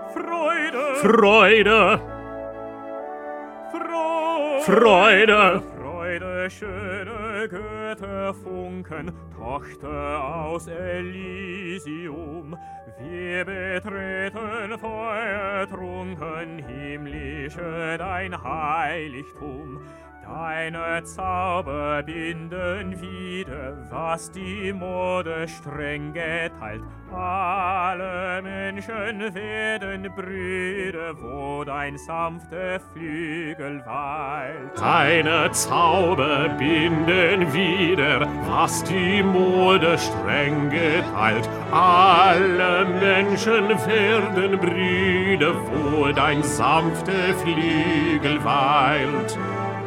Freude, Freude, Freude, Freude, schöne Götterfunken, Tochter aus Elysium. Wir betreten feuertrunken, himmlische dein Heiligtum. Deine Zauber binden wieder, was die Mode streng geteilt. Alle Menschen werden Brüder, wo dein sanfter Flügel weilt. deine Zauber binden wieder, was die Mode streng geteilt. Alle Menschen werden Brüder, wo dein sanfter Flügel weilt.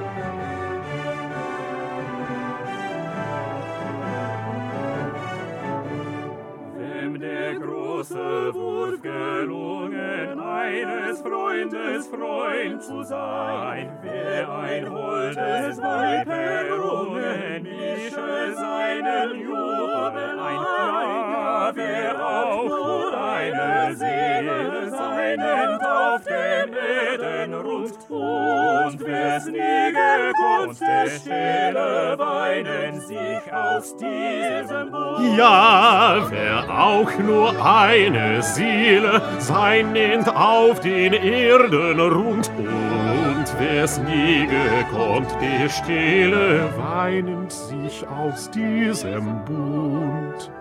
Große Wurf gelungen, eines Freundes Freund zu sein. Wer ein holdes Weib errungen, mische seinen Jubel ein. Ja, wer auch nur eine Seele seinen Tauf den Eden ruft. Und wer's nie gekonnt, der Stille weinen sich aus diesem Bund. Ja, wer auch nur eine Seele sein nennt auf den Erden rund, und wer's nie gekonnt, der Stille weinend sich aus diesem Bund.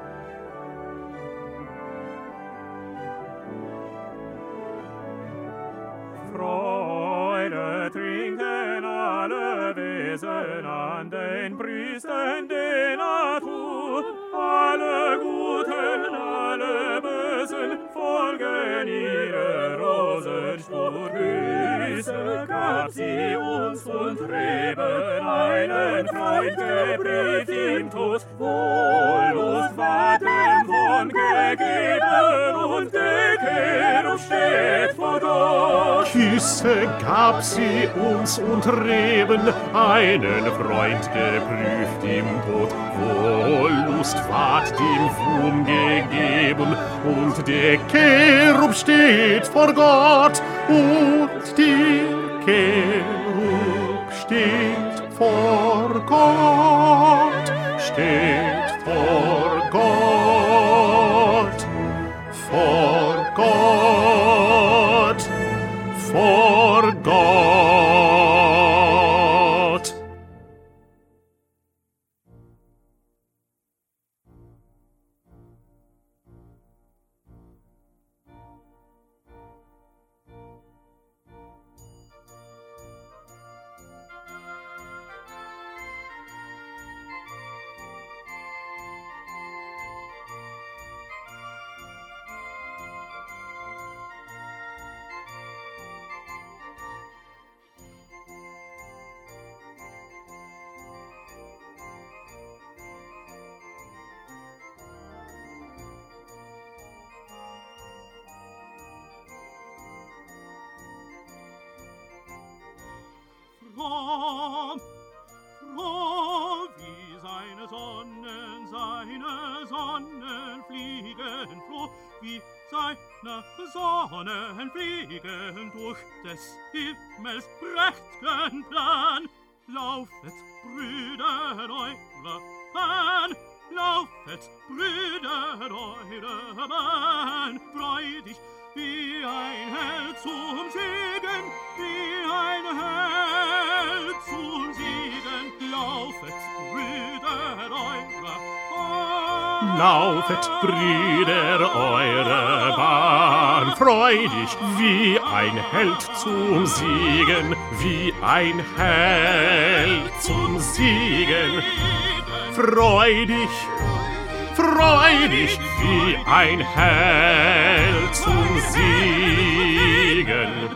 Freude trinken alle Wesen an den Brüsten der Natur. Alle Guten, alle Bösen folgen ihrer Rosenspur. Grüße gab sie uns und Reben einen Freund gebrieft im Tod. Wohllust war dem von gegeben und der Cherub steht vor Gott. Küsse gab sie uns und Reben, einen Freund geprüft im Tod. Wohllust ward dem Wurm gegeben, und der Cherub steht vor Gott. Und der Cherub steht vor Gott, steht vor Gott, vor Gott, vor Gott. Froh, wie seine Sonnen fliegen, froh, wie seine Sonnen fliegen durch des Himmels prächt'gen Plan. Laufet, Brüder, eure Bahn, laufet, Brüder, eure Bahn, freudig wie ein Held zum Siegen, wie ein Held zum Siegen. Laufet, Brüder, eure Bahn. Laufet, Brüder, eure Bahn, freudig wie ein Held zum Siegen, wie ein Held zum Siegen. Freudig, freudig wie ein Held zum Siegen.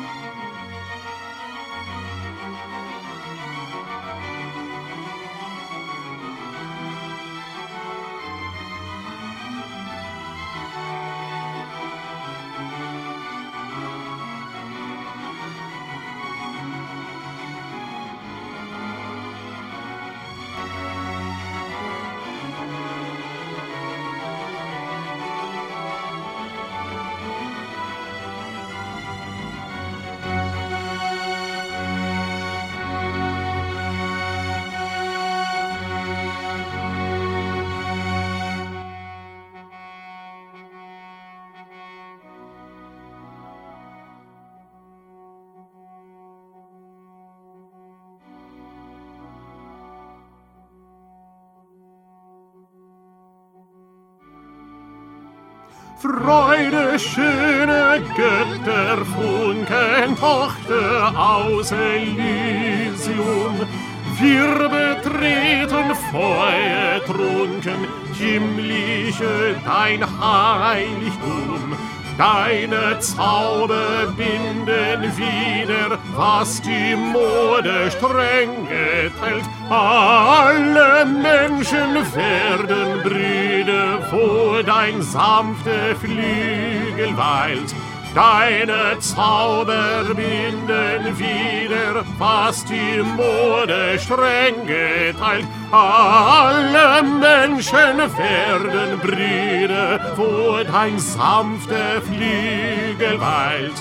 Freude, schöne Götterfunken, Tochter aus Elysium. Wir betreten feuertrunken, himmlische dein Heiligtum. Deine Zauber binden wieder, was die Mode streng geteilt. Alle Menschen werden Brüder, wo dein sanfter Flügel weilt. Deine Zauber binden wieder, was die Mode streng geteilt. Alle Menschen werden Brüder, wo dein sanfter Flügel weilt.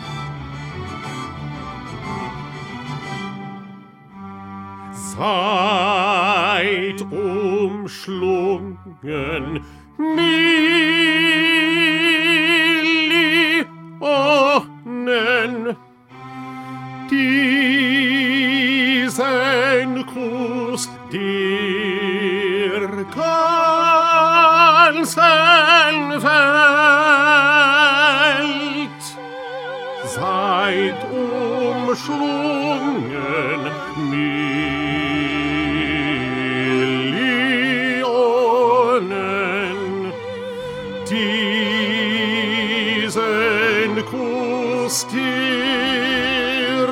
Seid umschlungen, Millionen, diesen Kuss der ganzen Welt. Seid umschlungen, Millionen, diesen Kuss der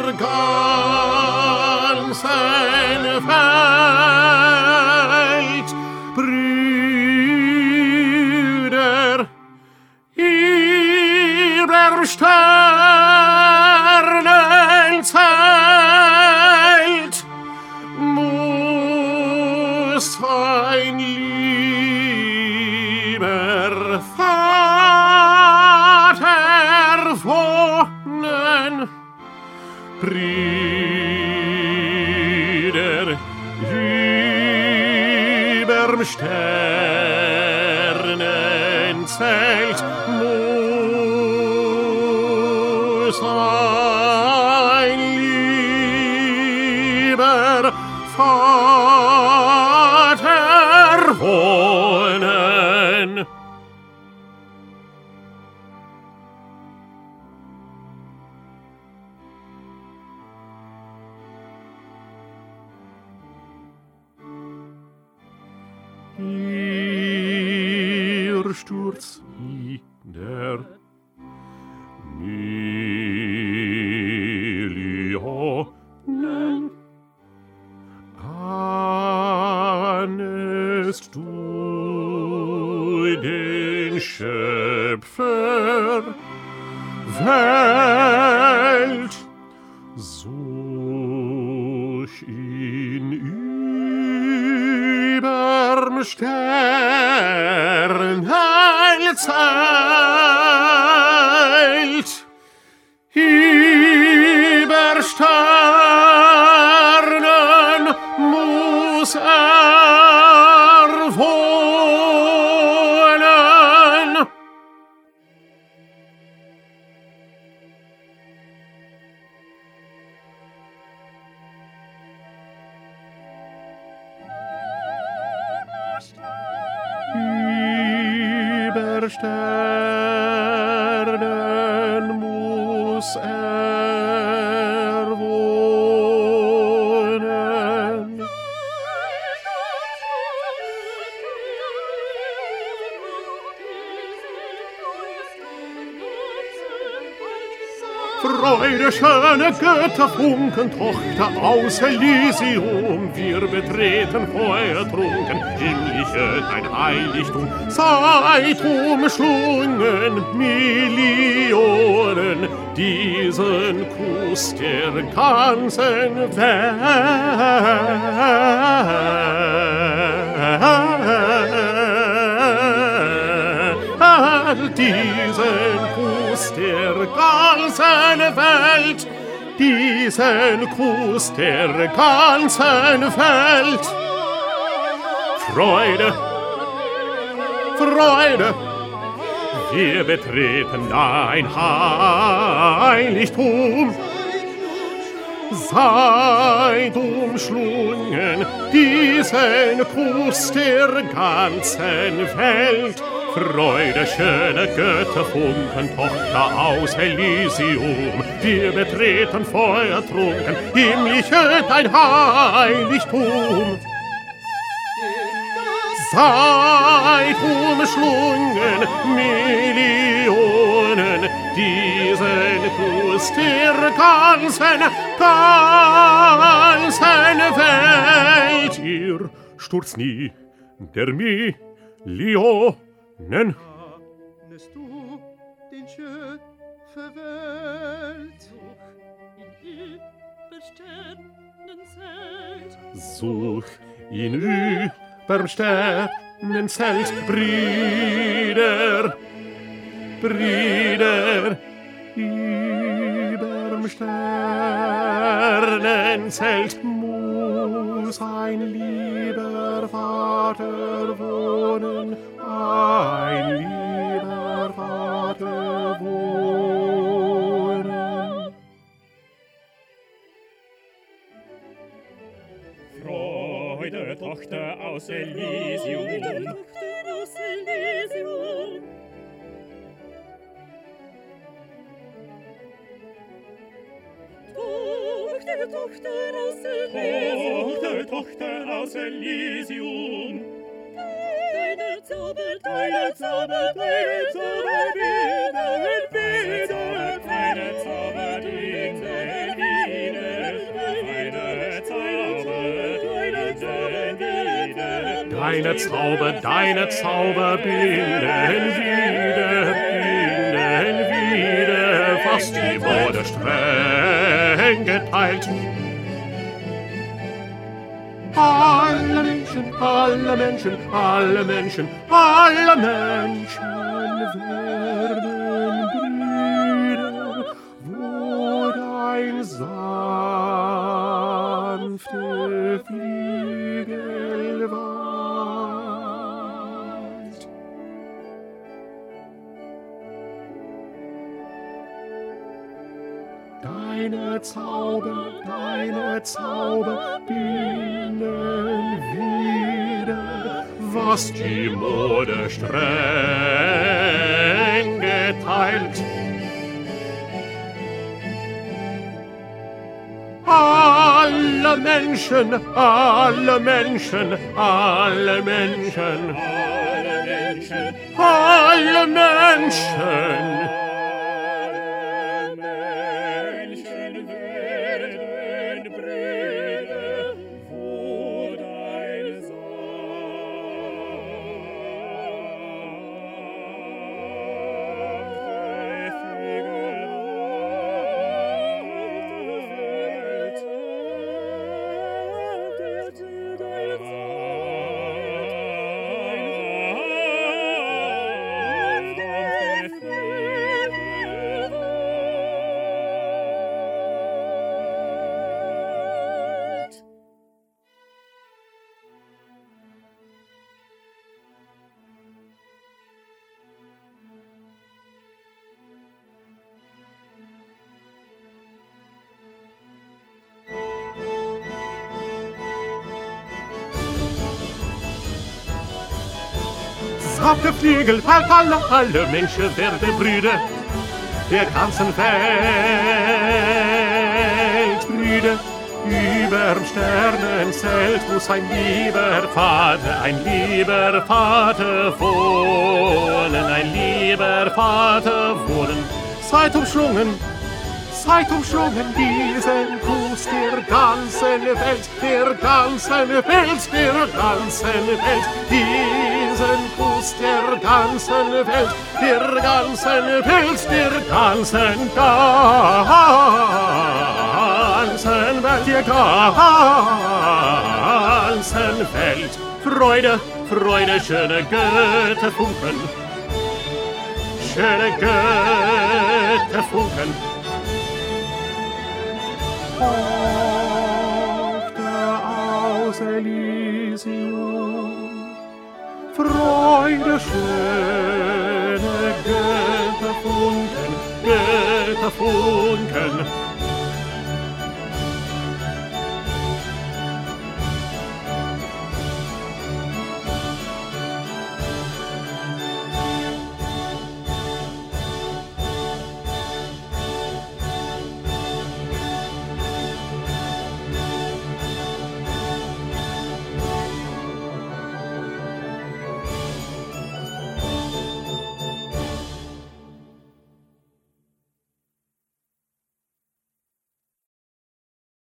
ganzen Welt. Brüder, ihrer Sternenzelt muss ein lieber Vater wohnen. Brüder, überm Sternenzelt muss ein lieber Vater wohnen. Ihr Sturz nieder, Millionen, ahnest du den Schöpfer Welt, such ihn überm Sternenzelt, über Sternen muss wohnen. Über Sternen muss wohnen. Freude, schöne Götterfunken, Tochter aus Elysium, wir betreten feuertrunken, himmlische dein Heiligtum, seid umschlungen Millionen, diesen Kuss der ganzen Welt, diesen Kuss der ganzen Welt, diesen Kuss der ganzen Welt. Freude, Freude, wir betreten dein Heiligtum. Seid umschlungen diesen Kuss der ganzen Welt. Freude, schöne Götterfunken, Tochter aus Elysium, wir betreten feuertrunken, himmlische dein Heiligtum. Seid umschlungen Millionen, diesen Kuss der ganzen Welt. Ihr stürzt nie der Millionen. Ahnest du den Schöpferwelt? In Übersternenzelt. Such in Übersternenzelt, Brüder, Brüder, überm Sternenzelt muss ein lieber Vater wohnen, ein lieber Vater wohnen. Freude, Tochter aus Elysium, Tochter aus Elysium. Tochter aus Elysium. Tochter aus Elysium. Deine Zauber, deine Zauber, deine Zauber, wieder, Deine Zauber dienen wieder, Deine Zauber binden wieder, was die Mode streng geteilt. Alle Menschen, alle Menschen, alle Menschen, alle Menschen werden Brüder, wo dein sanfte Flügel weilt. Deine Zauber binden wieder, was die Mode streng geteilt. Alle Menschen, alle Menschen, alle Menschen, alle Menschen, alle Menschen. Sachte Flügel, halt alle Menschen werden Brüder der ganzen Welt. Brüder, überm Sternenzelt muss ein lieber Vater wohnen, ein lieber Vater wohnen. Seid seid umschlungen diesen Kuss der ganzen Welt, der ganzen Welt, der ganzen Welt, diesen Kuss der ganzen Welt, der ganzen Welt, der ganzen Welt, der ganzen Welt. Freude, Freude, schöne Götterfunken, schöne Götterfunken. Auf der Auselisium, Freude, schöne Götterfunken, Götterfunken.